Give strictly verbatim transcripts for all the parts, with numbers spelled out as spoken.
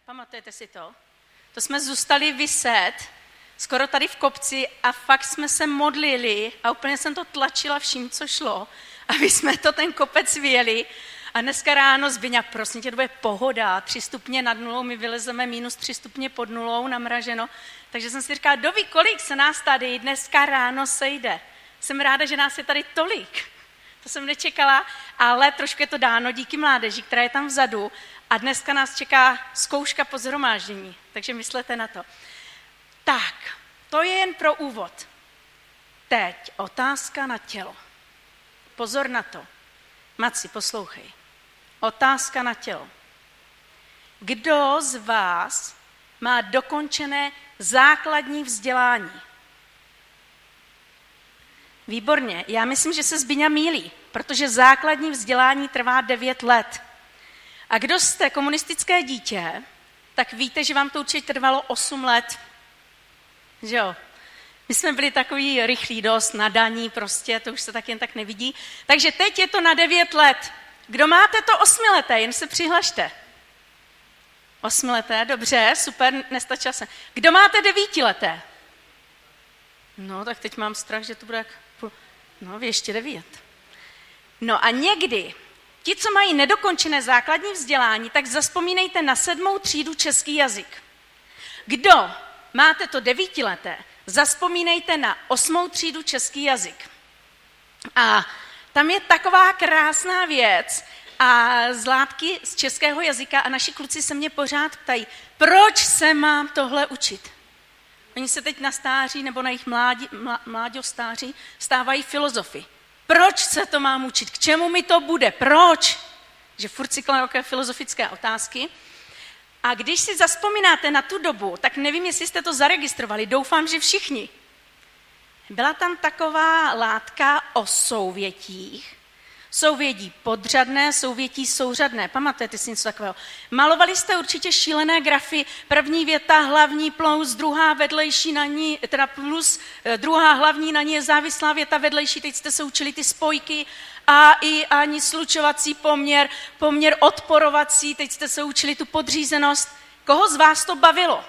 Pamatujete si to? To jsme zůstali viset, skoro tady v kopci a fakt jsme se modlili a úplně jsem to tlačila vším, co šlo, aby jsme to ten kopec vyjeli. A dneska ráno Zbyňa, prosím tě, to bude pohoda, tři stupně nad nulou, my vylezeme minus tři stupně pod nulou, namraženo. Takže jsem si říkala, doví, kolik se nás tady dneska ráno sejde. Jsem ráda, že nás je tady tolik. To jsem nečekala, ale trošku je to dáno díky mládeži, která je tam vzadu. A dneska nás čeká zkouška po shromáždění, takže myslete na to. Tak, to je jen pro úvod. Teď otázka na tělo. Pozor na to. Maci, poslouchej. Otázka na tělo. Kdo z vás má dokončené základní vzdělání? Výborně, já myslím, že se Zbyňa mýlí, protože základní vzdělání trvá devět let. A kdo jste komunistické dítě, tak víte, že vám to určitě trvalo osm let. Že jo? My jsme byli takový rychlí dost, nadaní prostě, to už se tak jen tak nevidí. Takže teď je to na devět let. Kdo máte to osmileté, jen se přihlašte. Osmileté, dobře, super, nestačila jsem. Kdo máte devítileté? No, tak teď mám strach, že to bude jak... No, ještě devět. No a někdy, ti, co mají nedokončené základní vzdělání, tak zazpomínejte na sedmou třídu český jazyk. Kdo máte to devítileté, zazpomínejte na osmou třídu český jazyk. A tam je taková krásná věc a zlátky z českého jazyka a naši kluci se mě pořád ptají, proč se mám tohle učit? Oni se teď na stáří nebo na jejich mládí, mláďostáří stávají filozofy. Proč se to mám učit? K čemu mi to bude? Proč? Že furt si kladou takové filozofické otázky. A když si zazpomínáte na tu dobu, tak nevím, jestli jste to zaregistrovali, doufám, že všichni. Byla tam taková látka o souvětích. Souvětí podřadné, souvětí souřadné. Pamatujete si něco takového? Malovali jste určitě šílené grafy. První věta, hlavní plus, druhá vedlejší na ní, teda plus, druhá hlavní na ní je závislá věta vedlejší. Teď jste se učili ty spojky. A, i, ani, slučovací poměr, poměr odporovací. Teď jste se učili tu podřízenost. Koho z vás to bavilo?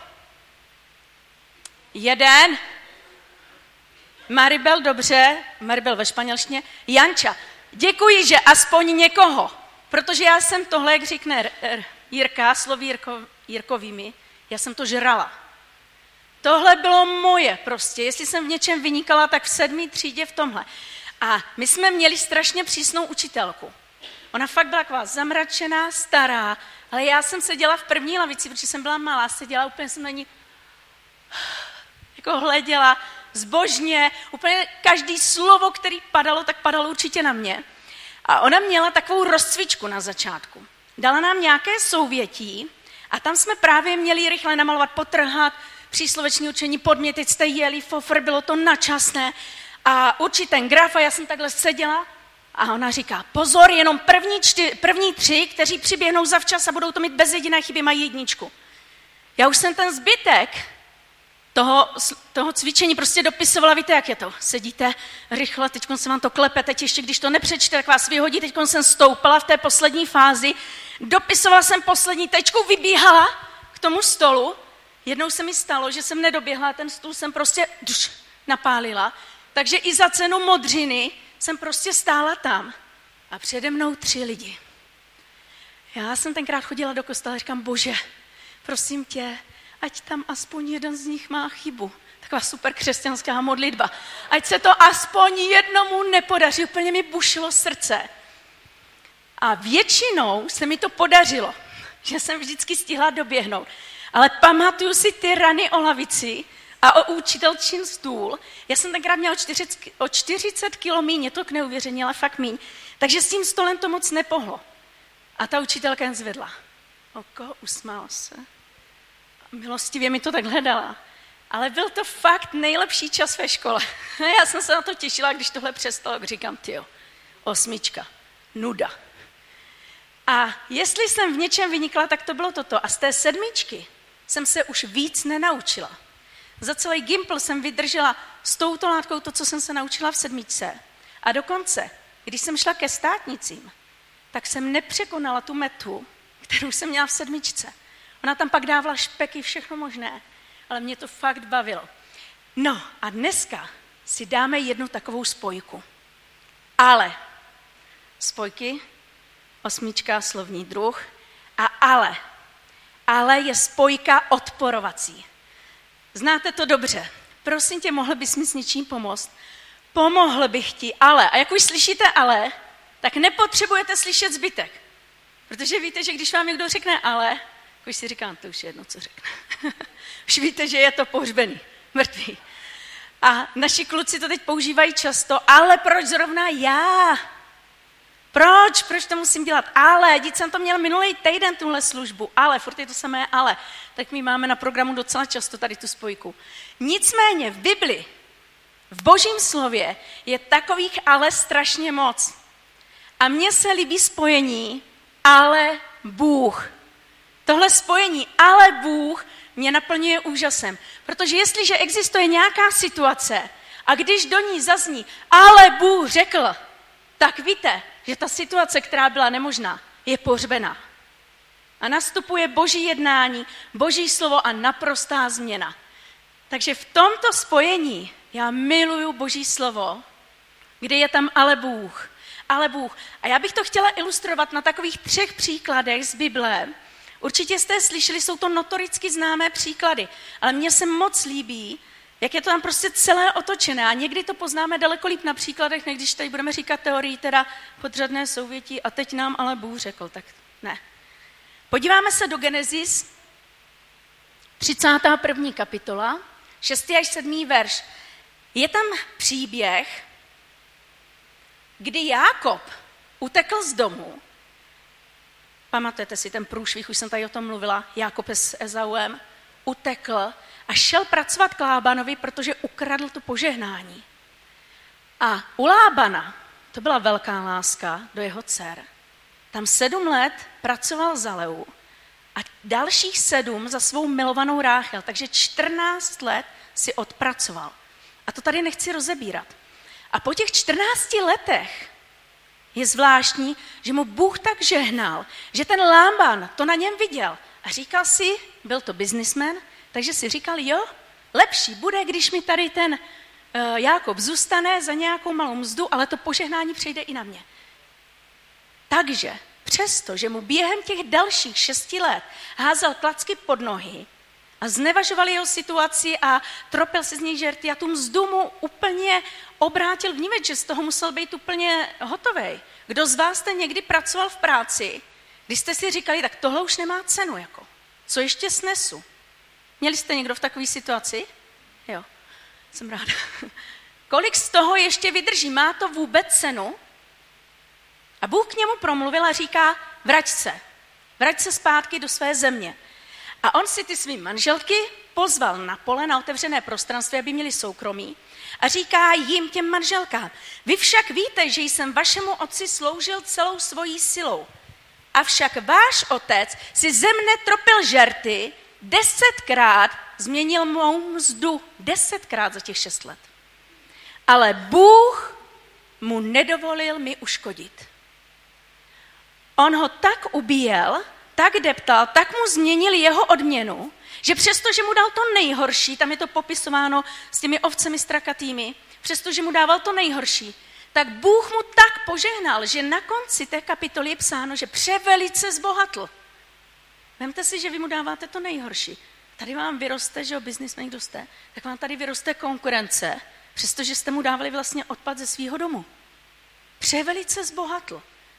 Jeden. Maribel, dobře. Maribel ve španělštině. Janča. Děkuji, že aspoň někoho, protože já jsem tohle, jak řekne Jirka, slovy Jirko, Jirkovými, já jsem to žrala. Tohle bylo moje prostě, jestli jsem v něčem vynikala, tak v sedmý třídě v tomhle. A my jsme měli strašně přísnou učitelku. Ona fakt byla taková zamračená, stará, ale já jsem seděla v první lavici, protože jsem byla malá, seděla, úplně jsem na ní jako hleděla, zbožně, úplně každý slovo, který padalo, tak padalo určitě na mě. A ona měla takovou rozcvičku na začátku. Dala nám nějaké souvětí a tam jsme právě měli rychle namalovat, potrhat, přísloveční učení, podmět, teď jste jeli, fofr, bylo to načasné. A určitě ten graf a já jsem takhle seděla a ona říká, pozor, jenom první, čty, první tři, kteří přiběhnou zavčas a budou to mít bez jediné chyby, mají jedničku. Já už jsem ten zbytek Toho, toho cvičení prostě dopisovala, víte, jak je to? Sedíte rychle, teď se vám to klepe, teď ještě, když to nepřečte, tak vás vyhodí, teď jsem stoupala v té poslední fázi, dopisovala jsem poslední tečku, vybíhala k tomu stolu, jednou se mi stalo, že jsem nedoběhla, ten stůl jsem prostě duš, napálila, takže i za cenu modřiny jsem prostě stála tam a přede mnou tři lidi. Já jsem tenkrát chodila do kostela a říkám, Bože, prosím tě, ať tam aspoň jeden z nich má chybu. Taková super křesťanská modlitba. Ať se to aspoň jednomu nepodaří. Úplně mi bušilo srdce. A většinou se mi to podařilo, že jsem vždycky stihla doběhnout. Ale pamatuju si ty rany o lavici a o učitelčin stůl. Já jsem tenkrát měla o čtyřicet kilo míň, je to k neuvěření, ale fakt míň. Takže s tím stolem to moc nepohlo. A ta učitelka jen zvedla oko, usmála se. Milostivě mi to tak hledala. Ale byl to fakt nejlepší čas ve škole. Já jsem se na to těšila, když tohle přestalo, tak říkám, tyjo, osmička, nuda. A jestli jsem v něčem vynikla, tak to bylo toto. A z té sedmičky jsem se už víc nenaučila. Za celý Gimpl jsem vydržela s touto látkou to, co jsem se naučila v sedmičce. A dokonce, když jsem šla ke státnicím, tak jsem nepřekonala tu metu, kterou jsem měla v sedmičce. Ona tam pak dávala špeky, všechno možné, ale mě to fakt bavilo. No a dneska si dáme jednu takovou spojku. Ale, spojky, osmička, slovní druh, a ale. Ale je spojka odporovací. Znáte to dobře. Prosím tě, mohl bys mi s něčím pomoct? Pomohl bych ti, ale. A jak už slyšíte ale, tak nepotřebujete slyšet zbytek. Protože víte, že když vám někdo řekne ale, už si říkám, to už je jedno, co řekne. Už víte, že je to pohřbený, mrtvý. A naši kluci to teď používají často, ale proč zrovna já? Proč? Proč to musím dělat? Ale, teď jsem to měl minulý týden, tuhle službu, ale, furt je to samé ale. Tak my máme na programu docela často tady tu spojku. Nicméně v Bibli, v Božím slově je takových ale strašně moc. A mně se líbí spojení ale Bůh. Tohle spojení ale Bůh mě naplňuje úžasem. Protože jestliže existuje nějaká situace a když do ní zazní ale Bůh řekl, tak víte, že ta situace, která byla nemožná, je pohřbená. A nastupuje Boží jednání, Boží slovo a naprostá změna. Takže v tomto spojení já miluju Boží slovo, kde je tam ale Bůh. Ale Bůh. A já bych to chtěla ilustrovat na takových třech příkladech z Bible. Určitě jste slyšeli, jsou to notoricky známé příklady, ale mně se moc líbí, jak je to tam prostě celé otočené. A někdy to poznáme daleko líp na příkladech, než když tady budeme říkat teorii, teda podřadné souvětí a teď nám ale Bůh řekl, tak ne. Podíváme se do Genesis, třicátá první kapitola, šestý až sedmý verš. Je tam příběh, kdy Jákob utekl z domu. Pamatujete si ten průšvih, už jsem tady o tom mluvila, Jákob s Ezauem, utekl a šel pracovat k Lábanovi, protože ukradl to požehnání. A u Lábana, to byla velká láska do jeho dcer, tam sedm let pracoval za Leu a dalších sedm za svou milovanou Ráchel, takže čtrnáct let si odpracoval. A to tady nechci rozebírat. A po těch čtrnácti letech je zvláštní, že mu Bůh tak žehnal, že ten Lában to na něm viděl a říkal si, byl to biznismen, takže si říkal, jo, lepší bude, když mi tady ten uh, Jákob zůstane za nějakou malou mzdu, ale to požehnání přejde i na mě. Takže přesto, že mu během těch dalších šesti let házel klacky pod nohy a znevažoval jeho situaci a tropil si z něj žerty a tu mzdu mu úplně obrátil vnímat, že z toho musel být úplně hotovej. Kdo z vás jste někdy pracoval v práci, když jste si říkali, tak tohle už nemá cenu, jako, co ještě snesu? Měli jste někdo v takové situaci? Jo, jsem ráda. Kolik z toho ještě vydrží? Má to vůbec cenu? A Bůh k němu promluvil a říká, vrať se, vrať se zpátky do své země. A on si ty svý manželky pozval na pole, na otevřené prostranství, aby měli soukromí. A říká jim, těm manželkám, vy však víte, že jsem vašemu otci sloužil celou svojí silou. Avšak váš otec si ze mne tropil žerty, desetkrát změnil mou mzdu, desetkrát za těch šest let. Ale Bůh mu nedovolil mi uškodit. On ho tak ubíjel, tak deptal, tak mu změnil jeho odměnu, že přestože mu dal to nejhorší, tam je to popisováno s těmi ovcemi strakatými, přestože mu dával to nejhorší, tak Bůh mu tak požehnal, že na konci té kapitoly je psáno, že převelice zbohatl. Vemte si, že vy mu dáváte to nejhorší. Tady vám vyroste, že o biznismen kdo jste, tak vám tady vyroste konkurence, přestože jste mu dávali vlastně odpad ze svého domu. Převelice zbohatl.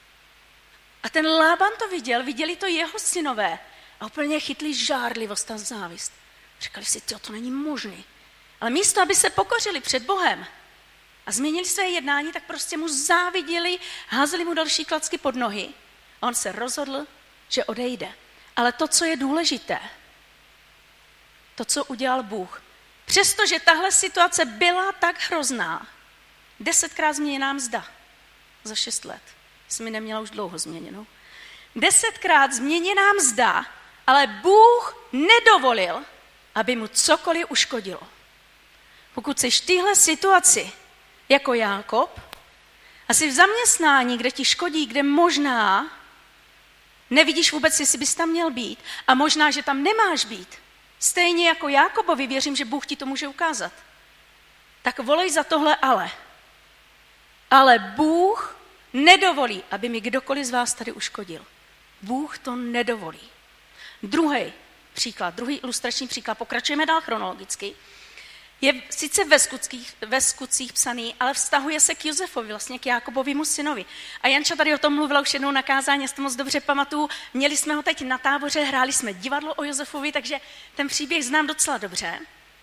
A ten Lában to viděl, viděli to jeho synové a úplně chytli žárlivost a závist. Říkali si, to není možný. Ale místo, aby se pokořili před Bohem a změnili své jednání, tak prostě mu záviděli, házeli mu další klacky pod nohy. A on se rozhodl, že odejde. Ale to, co je důležité, to, co udělal Bůh, přestože tahle situace byla tak hrozná, desetkrát změněná mzda za šest let. Jsem mi neměla už dlouho změněnou. Desetkrát změněná mzda, ale Bůh nedovolil, aby mu cokoliv uškodilo. Pokud jsi v téhle situaci jako Jákob a jsi v zaměstnání, kde ti škodí, kde možná Nevidíš vůbec, jestli bys tam měl být a možná, že tam nemáš být. Stejně jako Jákobovi věřím, že Bůh ti to může ukázat. Tak volej za tohle ale. Ale Bůh nedovolí, aby mi kdokoliv z vás tady uškodil. Bůh to nedovolí. Druhý příklad, druhý ilustrační příklad, pokračujeme dál chronologicky, je sice ve skutcích, ve skutcích psaný, ale vztahuje se k Josefovi, vlastně k Jákobovému synovi. A Janča tady o tom mluvila už jednou na kázání, já si to moc dobře pamatuju. Měli jsme ho teď na táboře, hráli jsme divadlo o Josefovi, takže ten příběh znám docela dobře.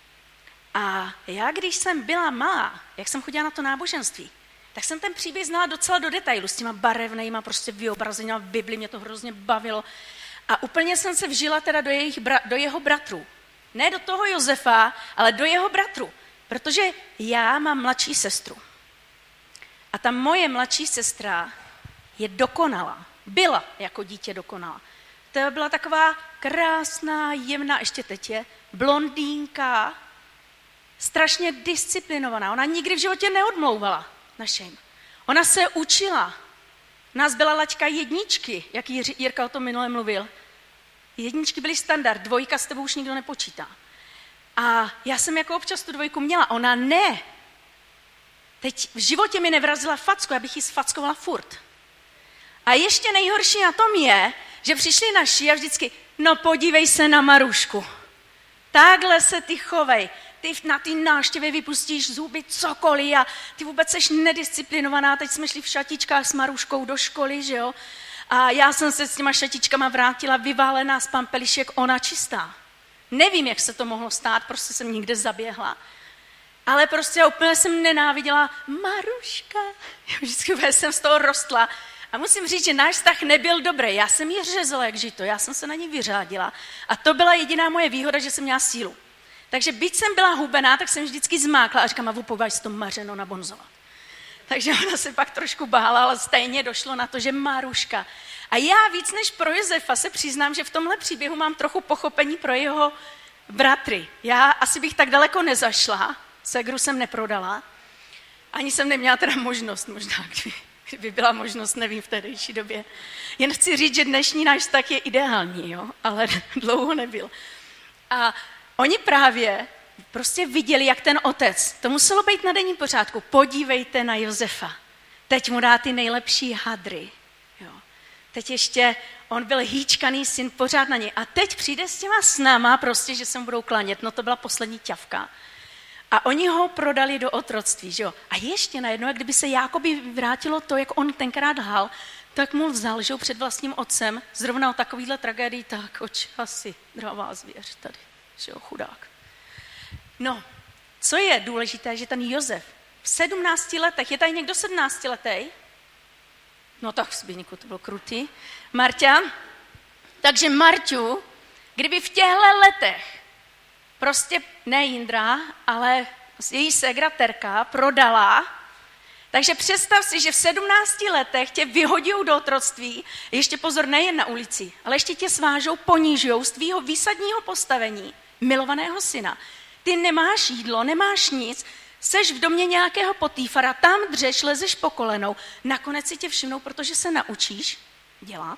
A já, když jsem byla malá, jak jsem chodila na to náboženství, tak jsem ten příběh znala docela do detailu, s těma barevnejma, prostě vyobrazeníma v Bibli, mě to hrozně bavilo. A úplně jsem se vžila teda do, jejich, do jeho bratrů. Ne do toho Josefa, ale do jeho bratru. Protože já mám mladší sestru. A ta moje mladší sestra je dokonalá. Byla jako dítě dokonalá. To byla taková krásná, jemná, ještě teď je, blondýnka, strašně disciplinovaná. Ona nikdy v životě neodmlouvala našim. Ona se učila. U nás byla laťka jedničky, jak Jirka o tom minule mluvil. Jedničky byly standard, dvojka s tebou už nikdo nepočítá. A já jsem jako občas tu dvojku měla, ona ne. Teď v životě mi nevrazila facku, já bych ji sfackovala furt. A ještě nejhorší na tom je, že přišli naši a vždycky, no podívej se na Marušku. Takhle se ty chovej. Ty na ty návštěvy vypustíš zuby cokoliv a ty vůbec seš nedisciplinovaná. Teď jsme šli v šatičkách s Maruškou do školy, že jo? A já jsem se s těma šatičkama vrátila vyválená z pampelišek, ona čistá. Nevím, jak se to mohlo stát, prostě jsem někde zaběhla. Ale prostě já úplně jsem nenáviděla Maruška. Já vždycky jsem z toho rostla. A musím říct, že náš vztah nebyl dobrý. Já jsem ji řezala jak žito, já jsem se na ní vyřádila. A to byla jediná moje výhoda, že jsem měla sílu. Takže byť jsem byla hubená, tak jsem vždycky zmákla a říkám, a opováž to mařeno nabonzovat. Takže ona se pak trošku bála, ale stejně došlo na to, že Maruška. A já víc než pro Josefa se přiznám, že v tomhle příběhu mám trochu pochopení pro jeho bratry. Já asi bych tak daleko nezašla, ségru jsem neprodala, ani jsem neměla teda možnost, možná kdyby, kdyby byla možnost, nevím, v tehdejší době. Jen chci říct, že dnešní náš vztah je ideální, jo? Ale dlouho nebyl. A oni právě prostě viděli, jak ten otec, to muselo být na denním pořádku, podívejte na Josefa, teď mu dá ty nejlepší hadry, jo. Teď ještě, on byl hýčkaný syn pořád na něj a teď přijde s těma snama prostě, že se mu budou klanět, no to byla poslední ťavka. A oni ho prodali do otroctví, že jo. A ještě najednou, jak kdyby se Jákobi vrátilo to, jak on tenkrát lhal, tak mu vzal, že jo, před vlastním otcem, zrovna o takovýhle tragédii, tak oč, asi dravá zvěř tady, že jo, chudák. No, co je důležité, že ten Josef v sedmnácti letech, je tady někdo sedmnáctiletý? No tak Zbyňku, to bylo krutý. Marťa? Takže Marťu, kdyby v těchto letech prostě ne Jindra, ale její ségra Terka prodala, takže představ si, že v sedmnácti letech tě vyhodí do otroctví, ještě pozor, nejen na ulici, ale ještě tě svážou, ponížujou z tvýho výsadního postavení milovaného syna. Ty nemáš jídlo, nemáš nic, seš v domě nějakého Potýfara, tam dřeš, lezeš po kolenou, nakonec si tě všimnou, protože se naučíš dělat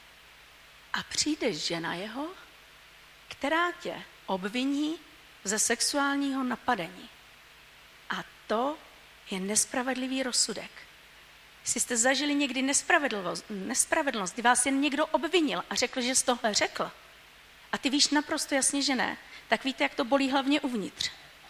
a přijde žena jeho, která tě obviní ze sexuálního napadení. A to je nespravedlivý rozsudek. Jestli jste zažili někdy nespravedlnost, nespravedlnost, kdy vás jen někdo obvinil a řekl, že jsi tohle řekl, a ty víš naprosto jasně, že ne, tak víte, jak to bolí hlavně uvnitř.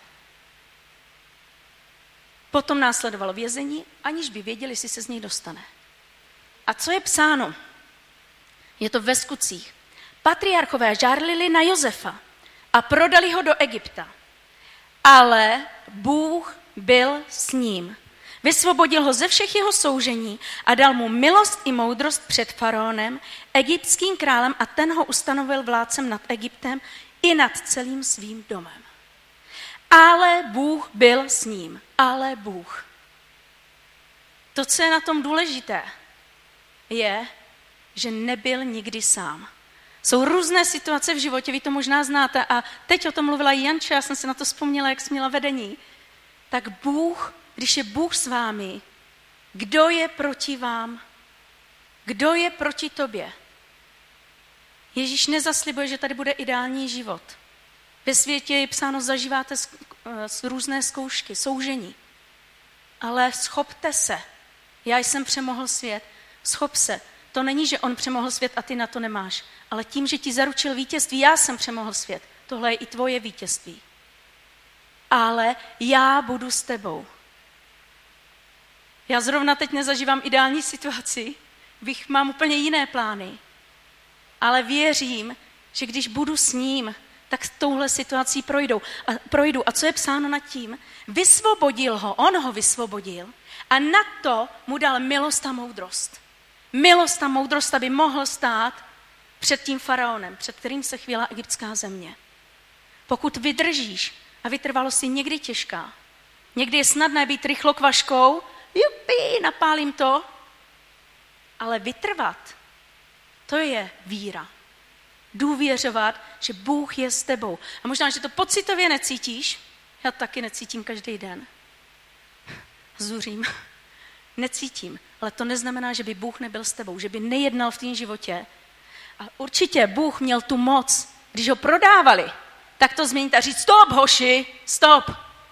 Potom následovalo vězení, aniž by věděli, jestli se z něj dostane. A co je psáno? Je to ve skutcích. Patriarchové žárlili na Josefa a prodali ho do Egypta. Ale Bůh byl s ním. Vysvobodil ho ze všech jeho soužení a dal mu milost i moudrost před faraonem, egyptským králem, a ten ho ustanovil vládcem nad Egyptem i nad celým svým domem. Ale Bůh byl s ním. Ale Bůh. To, co je na tom důležité, je, že nebyl nikdy sám. Jsou různé situace v životě, vy to možná znáte, a teď o tom mluvila i Janča, já jsem si na to vzpomněla, jak jsi měla vedení. Tak Bůh, když je Bůh s vámi, kdo je proti vám? Kdo je proti tobě? Ježíš nezaslibuje, že tady bude ideální život. Ve světě je psáno, zažíváte z, z různé zkoušky, soužení. Ale schopte se. Já jsem přemohl svět. Schop se. To není, že on přemohl svět a ty na to nemáš. Ale tím, že ti zaručil vítězství, já jsem přemohl svět. Tohle je i tvoje vítězství. Ale já budu s tebou. Já zrovna teď nezažívám ideální situaci, bych mám úplně jiné plány. Ale věřím, že když budu s ním, tak touhle situací projdou. A, projdu. A co je psáno nad tím? Vysvobodil ho, on ho vysvobodil a na to mu dal milost a moudrost. Milost a moudrost, aby mohl stát před tím faraonem, před kterým se chvěla egyptská země. Pokud vydržíš a vytrvalost je někdy těžká, někdy je snadné být rychlokvaškou, jupi, napálím to, ale vytrvat, to je víra. Důvěřovat, že Bůh je s tebou. A možná, že to pocitově necítíš, já taky necítím každý den. Zuřím. Necítím, ale to neznamená, že by Bůh nebyl s tebou, že by nejednal v tvém životě. A určitě Bůh měl tu moc, když ho prodávali, tak to změnit a říct, stop, hoši, stop.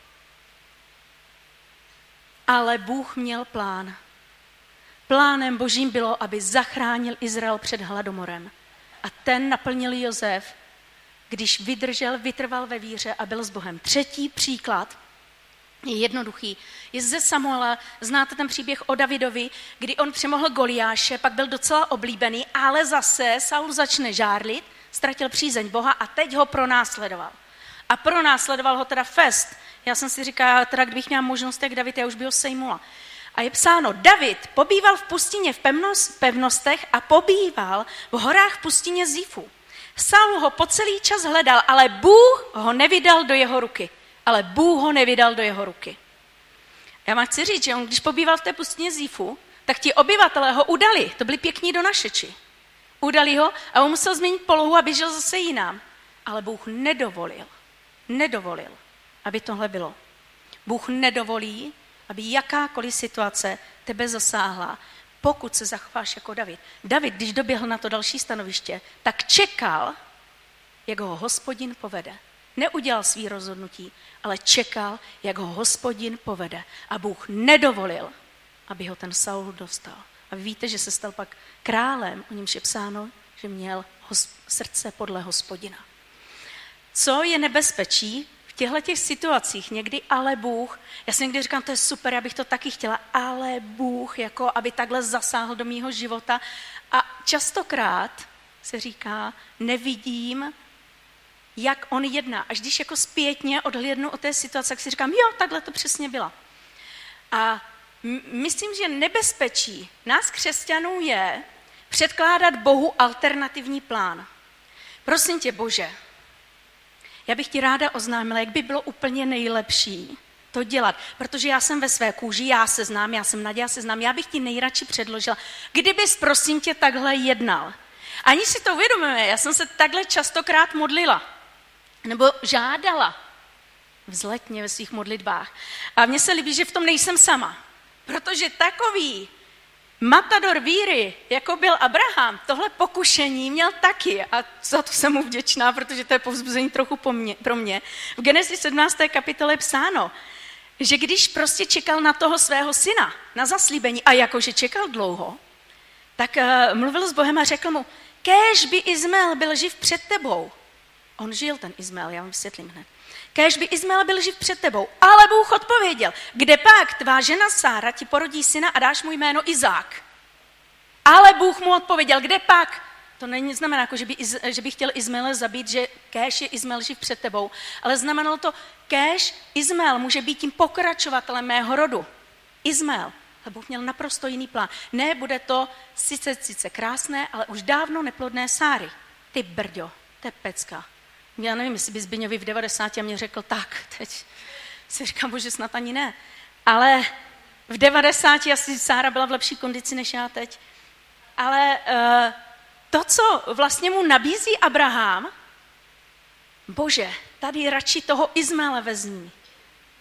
Ale Bůh měl plán. Plánem Božím bylo, aby zachránil Izrael před hladomorem. A ten naplnil Josef, když vydržel, vytrval ve víře a byl s Bohem. Třetí příklad je jednoduchý. Je ze Samuela, znáte ten příběh o Davidovi, kdy on přemohl Goliáše, pak byl docela oblíbený, ale zase Saul začne žárlit, ztratil přízeň Boha a teď ho pronásledoval. A pronásledoval ho teda fest. Já jsem si říkala, teda kdybych měla možnost, jak David, já už by ho sejmula. A je psáno, David pobýval v pustině v pevnostech a pobýval v horách v pustině Zifu. Saul ho po celý čas hledal, ale Bůh ho nevydal do jeho ruky. Ale Bůh ho nevydal do jeho ruky. Já vám chci říct, že on, když pobýval v té pustině Zifu, tak ti obyvatelé ho udali. To byli pěkní donašeči. Udali ho a on musel změnit polohu a běžel zase jinam. Ale Bůh nedovolil, nedovolil, aby tohle bylo. Bůh nedovolí, aby jakákoliv situace tebe zasáhla, pokud se zachováš jako David. David, když doběhl na to další stanoviště, tak čekal, jak ho Hospodin povede. Neudělal svý rozhodnutí, ale čekal, jak ho Hospodin povede. A Bůh nedovolil, aby ho ten Saul dostal. A vy víte, že se stal pak králem, o němž je psáno, že měl srdce podle Hospodina. Co je nebezpečí v těchto těch situacích? Někdy ale Bůh, já si někdy říkám, to je super, já bych to taky chtěla, ale Bůh, jako aby takhle zasáhl do mýho života. A častokrát se říká, nevidím, jak on jedná. Až když jako zpětně odhlédnu od té situace, tak si říkám, jo, takhle to přesně byla. A m- myslím, že nebezpečí nás křesťanů je předkládat Bohu alternativní plán. Prosím tě, Bože, já bych ti ráda oznámila, jak by bylo úplně nejlepší to dělat, protože já jsem ve své kůži, já se znám, já jsem Naděja, já se znám, já bych ti nejradši předložila, kdybys, prosím tě, takhle jednal. Ani si to uvědomujeme, já jsem se takhle častokrát modlila, nebo žádala vzletně ve svých modlitbách. A mně se líbí, že v tom nejsem sama, protože takový matador víry, jako byl Abraham, tohle pokušení měl taky a za to jsem mu vděčná, protože to je povzbuzení trochu po mně, pro mě. V Genesis sedmnácté kapitole je psáno, že když prostě čekal na toho svého syna, na zaslíbení, a jakože čekal dlouho, tak uh, mluvil s Bohem a řekl mu, kéž by Izmael byl živ před tebou. On žil, ten Izmael, já vám vysvětlím hned. Kéž by Izmael byl živ před tebou, ale Bůh odpověděl, kde pak tvá žena Sára ti porodí syna a dáš mu jméno Izák. Ale Bůh mu odpověděl, kde pak? To není znamená, jako, že, by, že by chtěl Izmaele zabít, že kéž je Izmael živ před tebou, ale znamenalo to, kéž Izmael může být tím pokračovatelem mého rodu. Izmael. Ale Bůh měl naprosto jiný plán. Ne, bude to sice, sice krásné, ale už dávno neplodné Sáry. Ty brďo, to je pecka. Já nevím, jestli by Zbyňovi v devadesáti a mě řekl, tak, teď si říkám, bože, snad ani ne. Ale v devadesáti asi Sára byla v lepší kondici než já teď. Ale uh, to, co vlastně mu nabízí Abraham, bože, tady radši toho Izmaela vezmi.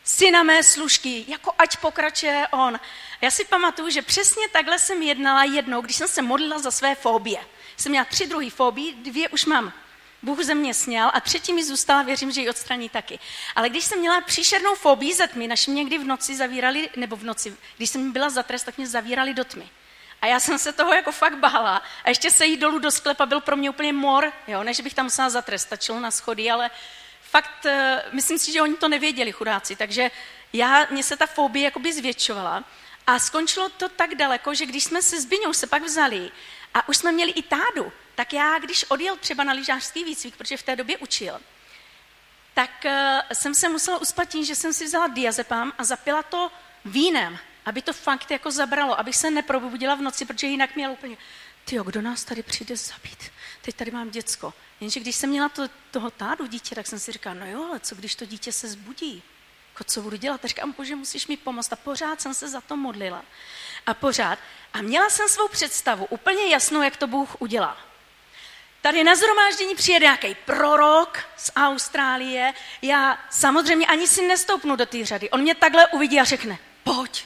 syna mé služky, jako ať pokračuje on. A já si pamatuju, že přesně takhle jsem jednala jednou, když jsem se modlila za své fóbie. Jsem měla tři druhý fóbii, dvě už mám. Bůh ze mě sněl a třetí mi zůstala, věřím, že ji odstraní taky. Ale když jsem měla příšernou fóbii ze tmy, naši mě někdy v noci zavírali, nebo v noci, když jsem byla za trest, tak mě zavírali do tmy. A já jsem se toho jako fakt bála. A ještě se jít dolů do sklepa byl pro mě úplně mor, jo, než bych tam musela za trest, stačilo na schody, ale fakt, myslím si, že oni to nevěděli, chudáci, takže já, mě se ta fobie jakoby zvětšovala a skončilo to tak daleko, že když jsme se s Byňou se pak vzali a už jsme měli i tádu, tak já, když odjel třeba na lyžařský výcvik, protože v té době učil, tak uh, jsem se musela uspat tím, že jsem si vzala diazepam a zapila to vínem, aby to fakt jako zabralo, abych se neprobudila v noci, protože jinak měla úplně, tyjo, kdo nás tady přijde zabít? Teď tady mám děcko. Jenže když jsem měla to, toho tádu dítě, tak jsem si říkala, no jo, ale co když to dítě se zbudí? Jako, co budu dělat? A říkám, bože, musíš mi pomoct. A pořád jsem se za to modlila. A pořád. A měla jsem svou představu, úplně jasnou, jak to Bůh udělá. Tady na shromáždění přijede nějaký prorok z Austrálie. Já samozřejmě ani si nestoupnu do té řady. On mě takhle uvidí a řekne, pojď.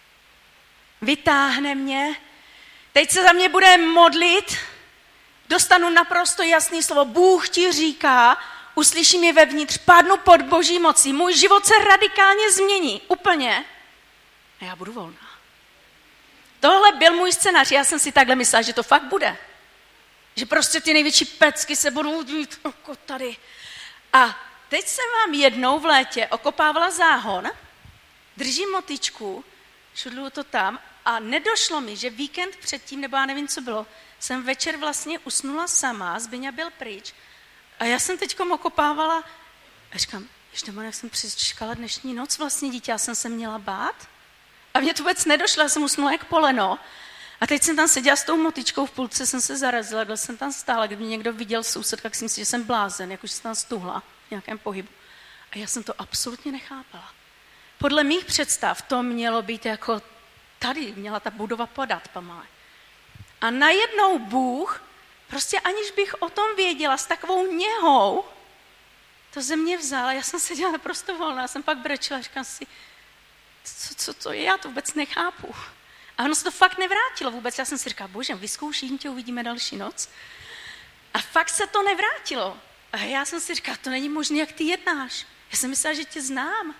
Vytáhne mě. Teď se za mě bude modlit. Dostanu naprosto jasný slovo. Bůh ti říká, uslyším je vevnitř, padnu pod boží mocí. Můj život se radikálně změní. Úplně. A já budu volná. Tohle byl můj scénář. Já jsem si takhle myslela, že to fakt bude. Že prostě ty největší pecky se budou dít jako tady. A teď jsem vám jednou v létě okopávala záhon, držím motičku, šudluju to tam a nedošlo mi, že víkend předtím, nebo já nevím, co bylo, jsem večer vlastně usnula sama, Zbyňa byl pryč a já jsem teďkom okopávala a říkám, ještě jak jsem přečkala dnešní noc vlastně, dítě, já jsem se měla bát a mně to vůbec nedošlo, já jsem usnula jak poleno. A teď jsem tam seděla s tou motičkou, v půlce jsem se zarazila, byl jsem tam stála, kdyby mě někdo viděl soused, tak si myslel, že jsem blázen, jakože jsem tam stuhla v nějakém pohybu. A já jsem to absolutně nechápala. Podle mých představ to mělo být jako tady, měla ta budova padat pomale. A najednou Bůh, prostě aniž bych o tom věděla, s takovou něhou, to ze mě vzal. Já jsem seděla naprosto volná, já jsem pak brečela, říkám si, co, co to je, já to vůbec nechápu. A ono se to fakt nevrátilo vůbec. Já jsem si říkala, bože, vyzkouším tě, uvidíme další noc. A fakt se to nevrátilo. A já jsem si říkala, to není možné, jak ty jednáš. Já jsem myslela, že tě znám.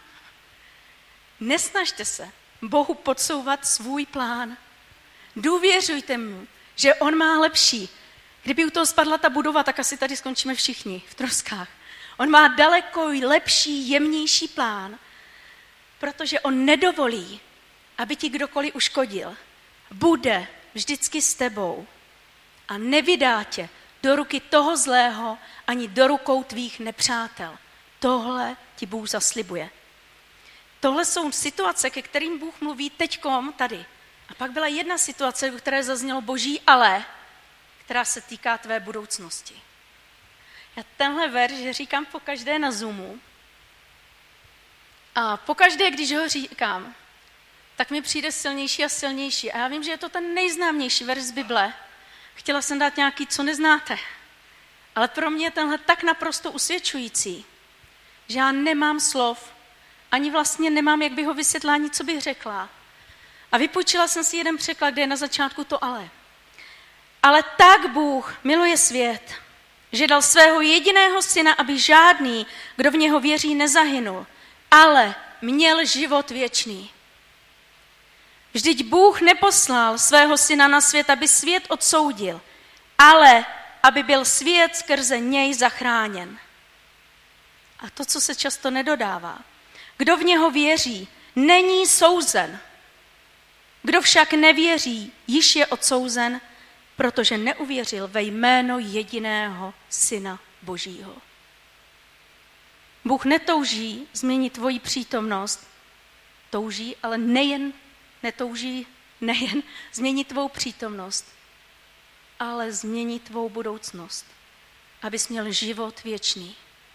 Nesnažte se Bohu podsouvat svůj plán. Důvěřujte mu, že on má lepší. Kdyby u toho spadla ta budova, tak asi tady skončíme všichni v troskách. On má daleko lepší, jemnější plán, protože on nedovolí, aby ti kdokoliv uškodil. Bude vždycky s tebou a nevydá tě do ruky toho zlého ani do rukou tvých nepřátel. Tohle ti Bůh zaslibuje. Tohle jsou situace, ke kterým Bůh mluví teďkom tady. A pak byla jedna situace, v které zaznělo boží ale, která se týká tvé budoucnosti. Já tenhle verš říkám pokaždé na Zoomu a pokaždé, když ho říkám, tak mi přijde silnější a silnější. A já vím, že je to ten nejznámější verš z Bible. Chtěla jsem dát nějaký, co neznáte. Ale pro mě je tenhle tak naprosto usvědčující, že já nemám slov, ani vlastně nemám, jak bych ho vysvětlila, ani co bych řekla. A vypůjčila jsem si jeden překlad, kde je na začátku to ale. Ale tak Bůh miluje svět, že dal svého jediného syna, aby žádný, kdo v něho věří, nezahynul, ale měl život věčný. Vždyť Bůh neposlal svého syna na svět, aby svět odsoudil, ale aby byl svět skrze něj zachráněn. A to, co se často nedodává. Kdo v něho věří, není souzen. Kdo však nevěří, již je odsouzen, protože neuvěřil ve jméno jediného Syna Božího. Bůh netouží změnit tvoji přítomnost, touží, ale nejen netouží nejen změnit tvou přítomnost, ale změnit tvou budoucnost, abys měl život věčný.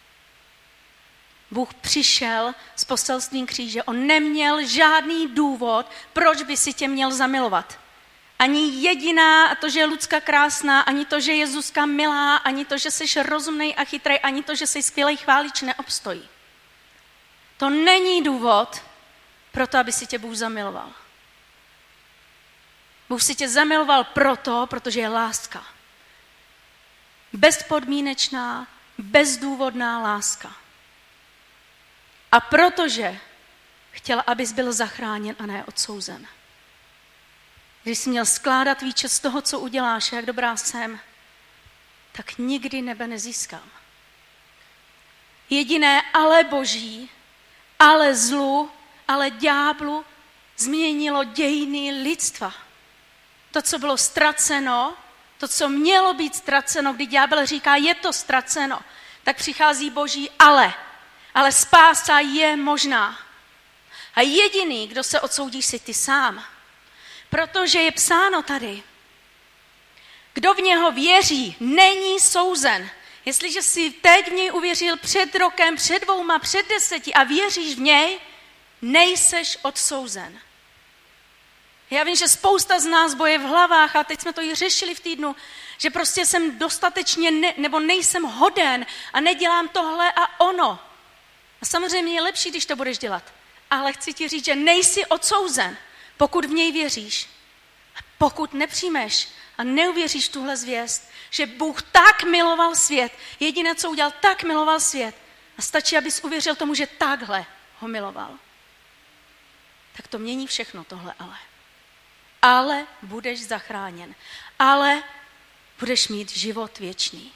Bůh přišel s poselstvím kříže. On neměl žádný důvod, proč by si tě měl zamilovat. Ani jediná, a to, že je Lucka krásná, ani to, že je Zuzka milá, ani to, že jsi rozumnej a chytrej, ani to, že jsi skvělej chválič, neobstojí. To není důvod pro to, aby si tě Bůh zamiloval. Bůh si tě zamiloval proto, protože je láska. Bezpodmínečná, bezdůvodná láska. A protože chtěla, abys byl zachráněn a ne odsouzen. Když jsi měl skládat výčet z toho, co uděláš, jak dobrá jsem, tak nikdy nebe nezískám. Jediné ale boží, ale zlu, ale ďáblu změnilo dějiny lidstva. To, co bylo ztraceno, to, co mělo být ztraceno, kdy ďábel říká, je to ztraceno, tak přichází boží ale. Ale spása je možná. A jediný, kdo se odsoudí, si ty sám. Protože je psáno tady, kdo v něho věří, není souzen. Jestliže jsi teď v něj uvěřil před rokem, před dvouma, před deseti a věříš v něj, nejseš odsouzen. Já vím, že spousta z nás boje v hlavách a teď jsme to i řešili v týdnu, že prostě jsem dostatečně ne, nebo nejsem hoden a nedělám tohle a ono. A samozřejmě je lepší, když to budeš dělat. Ale chci ti říct, že nejsi odsouzen, pokud v něj věříš. A pokud nepřijmeš a neuvěříš tuhle zvěst, že Bůh tak miloval svět, jediné, co udělal, tak miloval svět. A stačí, abys uvěřil tomu, že takhle ho miloval. Tak to mění všechno tohle ale. Ale budeš zachráněn. Ale budeš mít život věčný.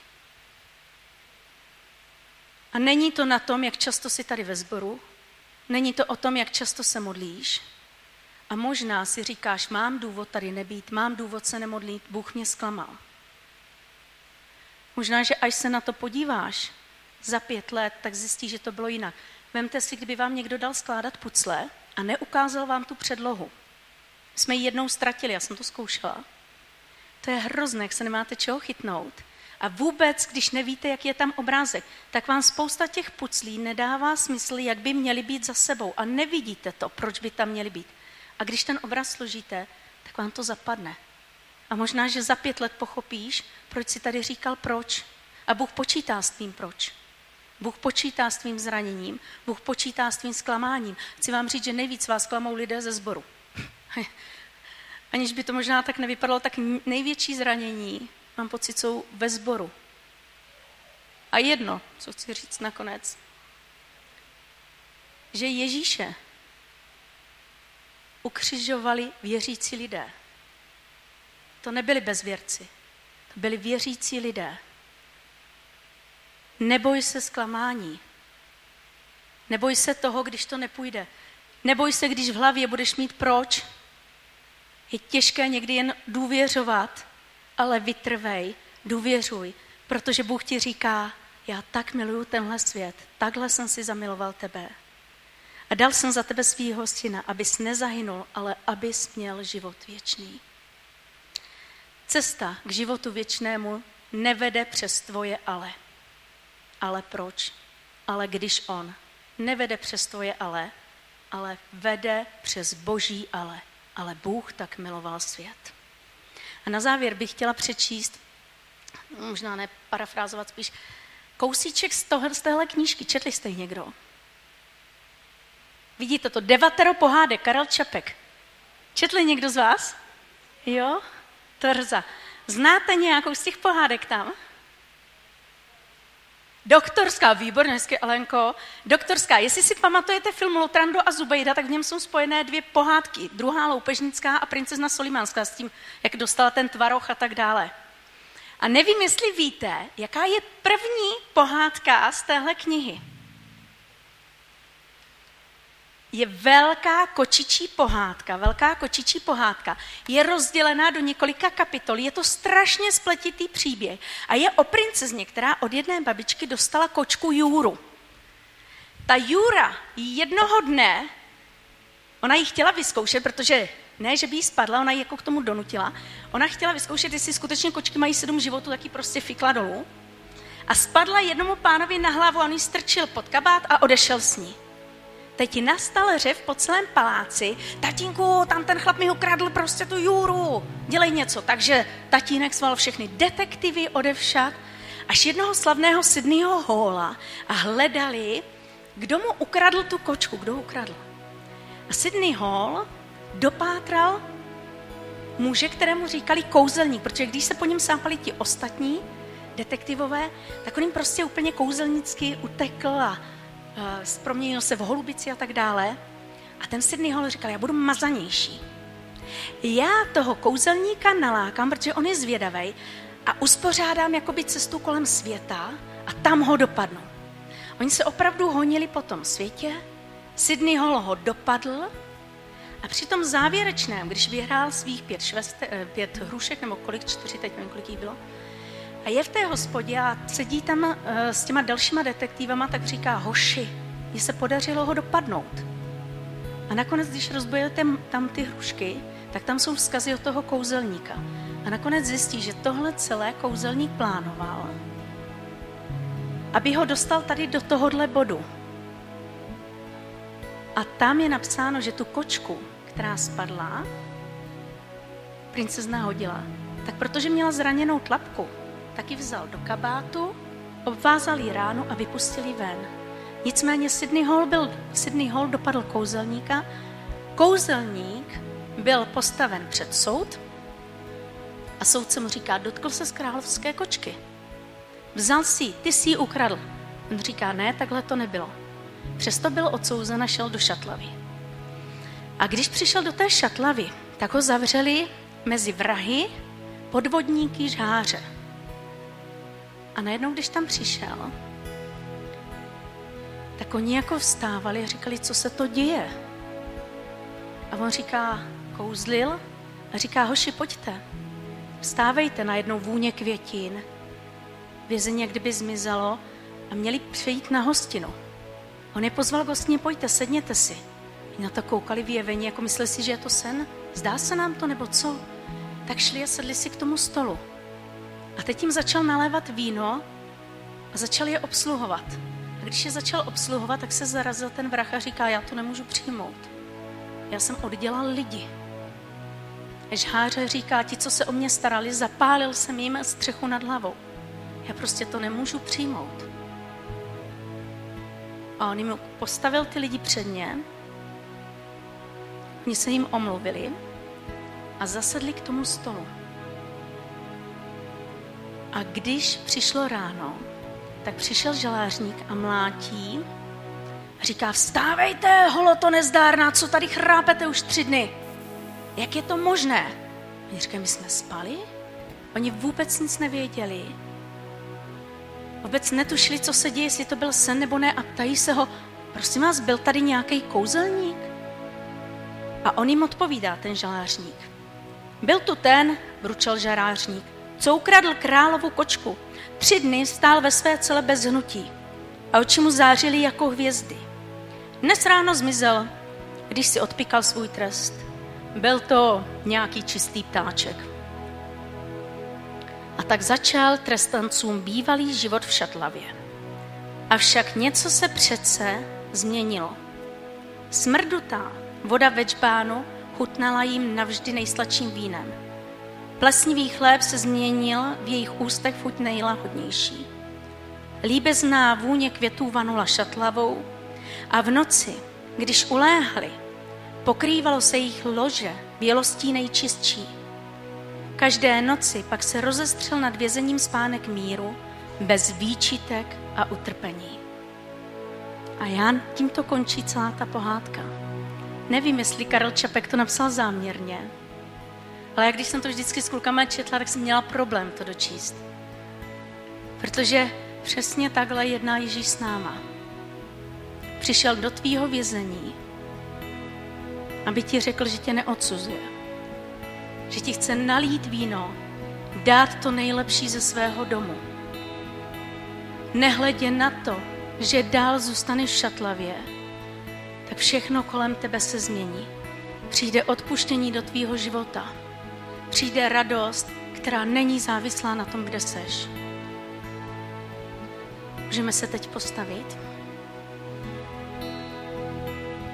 A není to na tom, jak často jsi tady ve sboru, není to o tom, jak často se modlíš. A možná si říkáš, mám důvod tady nebýt, mám důvod se nemodlit, Bůh mě zklamal. Možná, že až se na to podíváš za pět let, tak zjistíš, že to bylo jinak. Vemte si, kdyby vám někdo dal skládat pucle a neukázal vám tu předlohu. Jsme ji jednou ztratili, já jsem to zkoušela. To je hrozné, jak se nemáte čeho chytnout. A vůbec, když nevíte, jak je tam obrázek, tak vám spousta těch puclí nedává smysl, jak by měly být za sebou. A nevidíte to, proč by tam měly být. A když ten obraz složíte, tak vám to zapadne. A možná, že za pět let pochopíš, proč si tady říkal proč. A Bůh počítá s tvým proč. Bůh počítá s tvým zraněním, Bůh počítá s tvým zklamáním. Chci vám říct, že nejvíc vás klamou lidé ze sboru. Aniž by to možná tak nevypadalo, tak největší zranění, mám pocit, jsou ve sboru. A jedno, co chci říct nakonec, že Ježíše ukřižovali věřící lidé. To nebyli bezvěrci, to byli věřící lidé. Neboj se zklamání. Neboj se toho, když to nepůjde. Neboj se, když v hlavě budeš mít proč. Je těžké někdy jen důvěřovat, ale vytrvej, důvěřuj, protože Bůh ti říká, já tak miluju tenhle svět, takhle jsem si zamiloval tebe. A dal jsem za tebe svýho syna, abys nezahynul, ale abys měl život věčný. Cesta k životu věčnému nevede přes tvoje ale. Ale proč? Ale když on nevede přes tvoje ale, ale vede přes boží ale. Ale Bůh tak miloval svět. A na závěr bych chtěla přečíst, možná ne parafrázovat spíš, kousíček z, toho, z téhle knížky. Četli jste ji někdo? Vidíte to? Devatero pohádek, Karel Čapek. Četli někdo z vás? Jo? Trza. Znáte nějakou z těch pohádek tam? Doktorská, výborně, hezky, Alenko. Doktorská, jestli si pamatujete film Lotrando a Zubejda, tak v něm jsou spojené dvě pohádky. Druhá loupežnická a princezna Solimánská s tím, jak dostala ten tvaroh a tak dále. A nevím, jestli víte, jaká je první pohádka z téhle knihy. Je velká kočičí pohádka, velká kočičí pohádka. Je rozdělená do několika kapitol, je to strašně spletitý příběh. A je o princezně, která od jedné babičky dostala kočku Juru. Ta Jura jednoho dne, ona ji chtěla vyzkoušet, protože ne, že by jí spadla, ona ji jako k tomu donutila. Ona chtěla vyzkoušet, jestli skutečně kočky mají sedm životů, tak ji prostě fikla dolů. A spadla jednomu pánovi na hlavu a on ji strčil pod kabát a odešel s ní. Teď nastal řev po celém paláci. Tatínku, tam ten chlap mi ukradl prostě tu Juru. Dělej něco. Takže tatínek sval všechny detektivy odevšad až jednoho slavného Sydneyho Halla a hledali, kdo mu ukradl tu kočku, kdo ho ukradl. A Sidney Hall dopátral muže, kterému říkali kouzelník, protože když se po něm sápali ti ostatní detektivové, tak on jim prostě úplně kouzelnicky utekl a uh, proměnil se v holubici a tak dále. A ten Sidney Hall říkal, já budu mazanější. Já toho kouzelníka nalákám, protože on je zvědavej a uspořádám jakoby cestu kolem světa a tam ho dopadnu. Oni se opravdu honili po tom světě, Sidney Hall ho dopadl a při tom závěrečném, když vyhrál svých pět, šveste, pět hrušek, nebo kolik, čtyři, teď nevím, kolik jí bylo, a je v té hospodě a sedí tam uh, s těma dalšíma detektivama, tak říká, hoši, mně se podařilo ho dopadnout. A nakonec, když rozbojete tam ty hrušky, tak tam jsou vzkazy od toho kouzelníka. A nakonec zjistí, že tohle celé kouzelník plánoval, aby ho dostal tady do tohohle bodu. A tam je napsáno, že tu kočku, která spadla, princezna hodila. Tak protože měla zraněnou tlapku, tak ji vzal do kabátu, obvázal ji ránu a vypustil ji ven. Nicméně Sidney Hall, byl, Sidney Hall dopadl kouzelníka. Kouzelník byl postaven před soud a soudce mu říká, dotkl se z královské kočky. Vzal si ji, ty si ji ukradl. On říká, ne, takhle to nebylo. Přesto byl odsouzen a šel do šatlavy. A když přišel do té šatlavy, tak ho zavřeli mezi vrahy, podvodníky, žháře. A najednou, když tam přišel, tak oni jako vstávali a říkali, co se to děje. A on říká, kouzlil a říká, hoši, pojďte, vstávejte, najednou vůně květin, vězení jak kdyby zmizelo a měli přejít na hostinu. On je pozval k hostině, pojďte, sedněte si. I na to koukali vyjevení, jako mysleli si, že je to sen. Zdá se nám to, nebo co? Tak šli a sedli si k tomu stolu. A teď jim začal nalévat víno a začal je obsluhovat. A když je začal obsluhovat, tak se zarazil ten vrah a říká, já to nemůžu přijmout. Já jsem oddělal lidi. Žháře říká, ti, co se o mě starali, zapálil jsem jim střechu nad hlavou. Já prostě to nemůžu přijmout. A on jim postavil ty lidi před ně, oni se jim omluvili a zasedli k tomu stolu. A když přišlo ráno, tak přišel žalářník a mlátí a říká, vstávejte, holoto nezdárná, co tady chrápete už tři dny? Jak je to možné? Oni říkají, my jsme spali? Oni vůbec nic nevěděli. Vůbec netušili, co se děje, jestli to byl sen nebo ne a ptají se ho, prosím vás, byl tady nějaký kouzelník? A on jim odpovídá, ten žalářník. Byl tu ten, bručel žalářník, co ukradl královu kočku. Tři dny stál ve své cele bez hnutí a oči mu zářily jako hvězdy. Dnes ráno zmizel, když si odpíkal svůj trest. Byl to nějaký čistý ptáček. A tak začal trestancům bývalý život v šatlavě. Avšak něco se přece změnilo. Smrdutá voda ve džbánu chutnala jim navždy nejsladším vínem. Plesnivý chléb se změnil v jejich ústech v chuť nejlahodnější. Líbezná vůně květů vanula šatlavou a v noci, když uléhali, pokrývalo se jejich lože bělostí nejčistší. Každé noci pak se rozestřel nad vězením spánek míru, bez výčitek a utrpení. A Jan tímto končí celá ta pohádka. Nevím, jestli Karel Čapek to napsal záměrně, ale jak když jsem to vždycky s klukama četla, tak jsem měla problém to dočíst. Protože přesně takhle jedná Ježíš s náma. Přišel do tvýho vězení, aby ti řekl, že tě neodsuzuje. Že ti chce nalít víno, dát to nejlepší ze svého domu. Nehledě na to, že dál zůstaneš v šatlavě, tak všechno kolem tebe se změní. Přijde odpuštění do tvýho života. Přijde radost, která není závislá na tom, kde seš. Můžeme se teď postavit?